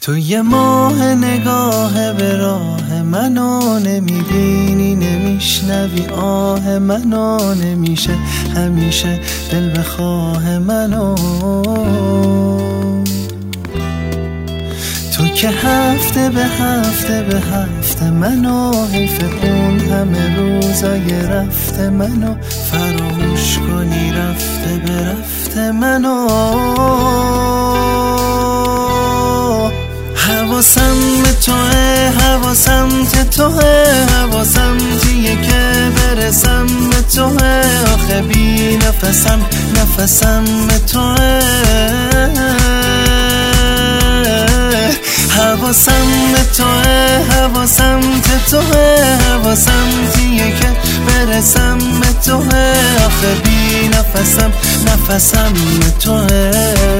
تو یه ماه نگاه به راه منو نمیبینی، نمیشنوی آه منو، نمیشه همیشه دل بخواه منو. تو که هفته به هفته به هفته منو، حیف اون همه روزای رفته منو، فراموش کنی رفته به رفته منو. حواسم به توه، حواسم ته توه، حواسم تیه که برسم به توه. آخه بی نفسم، نفسم به توه. حواسم به توه، حواسم ته توه، حواسم تیه که برسم به توه. آخه بی نفسم، نفسم به توه.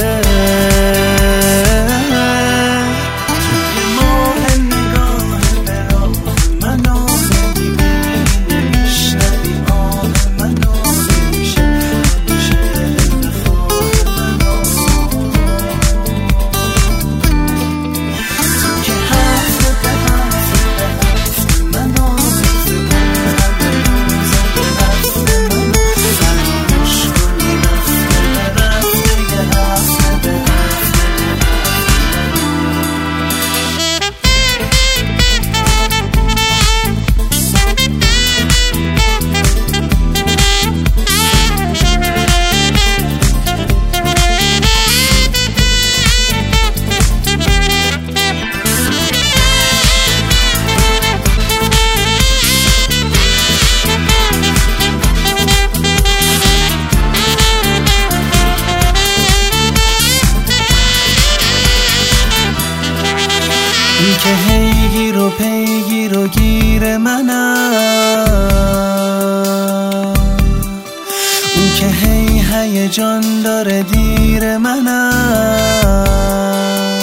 این که هی گیر و پیگیر و گیر منم، اون که هی هیجان داره دیر منم،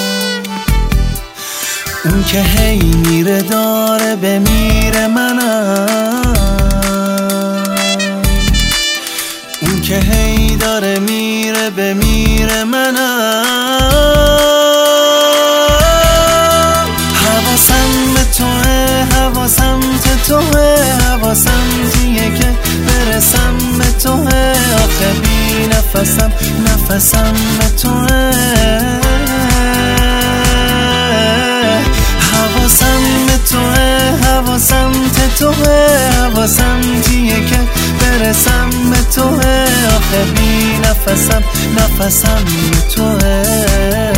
اون که هی میره داره بمیره منم، اون که هی داره میره بمیره منم. حواسم به توه، حواسم ته توه، حواسم تیه که برسم به توه. آخه بی نفسم، نفسم به توه. حواسم به توه، حواسم ته توه، حواسم تیه که برسم به توه. آخه بی نفسم، نفسم به توه.